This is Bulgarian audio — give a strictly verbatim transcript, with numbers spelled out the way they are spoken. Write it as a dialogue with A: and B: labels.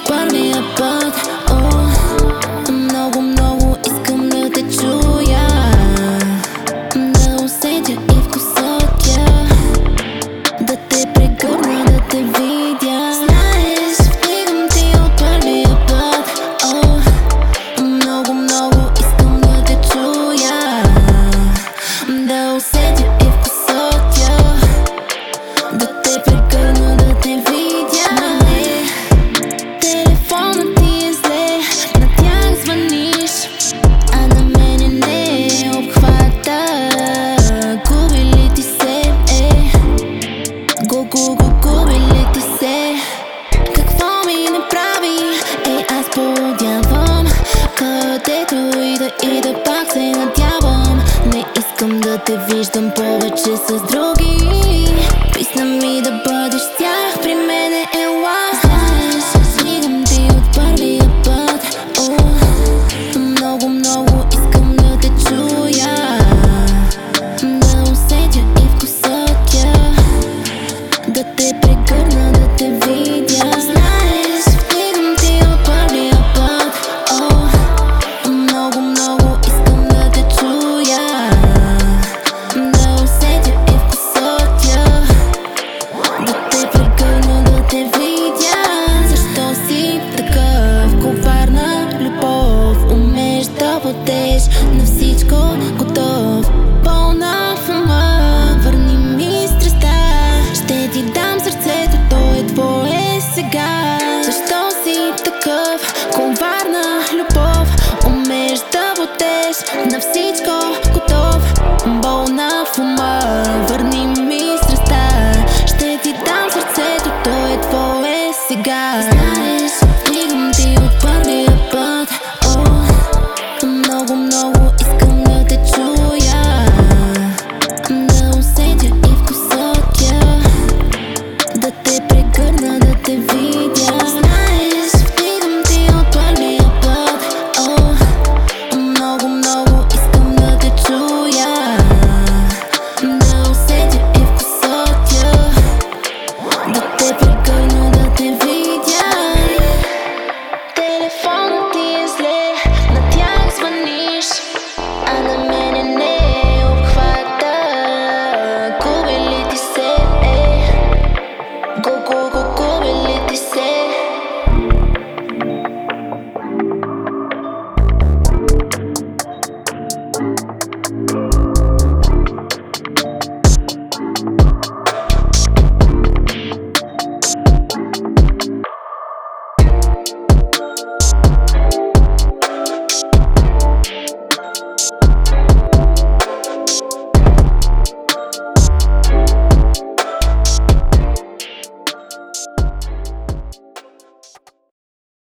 A: първия път. О, много, много искам да те чуя, да усетя и вкуса тя, да те прегърна, да те видя. Знаеш, стигам ти от първия път. О, много, много искам да те чуя, да усетя и вкуса тя, да те прегърна, да те видя. Не, телефонът ти е зле, на тях звъниш, а на мене не обхвата. Губи ли ти се, е? Го, го, го, губи ли ти се? Какво ми направи? Ей, аз поудявам, където и да и да пак се надявам. Не искам да те виждам повече с други. Писна ми да бъдеш с тях, при мене ела. Знаеш, стигам ти от първия път. О, много, много искам да те чуя, да усетя и вкуса тя, да те прегърна, да те видя. Знаеш, стигам ти от първия път. О, много, много искам да те чуя, да усетя и вкуса тя, да те прегърна, да те видя. Защо си такъв? Коварна любов, умееш да бъдеш на всичко готов. Пълна в ума, върни ми страстта, ще ти дам сърцето, то е твое сега. Защо си такъв? Коварна любов, умееш да бъдеш на всичко готов. Болна в ума, върни ми страстта, ще ти дам сърцето, то е твое сега. Знаеш, стигам ти от първия път. О, много, много искам да те чуя, да усетя и вкуса тя, да те прегърна, да те видя. Знаеш, стигам ти от първия път. О, много, много искам да те чуя, да усетя и вкуса тя, да те прегърна, да те видя.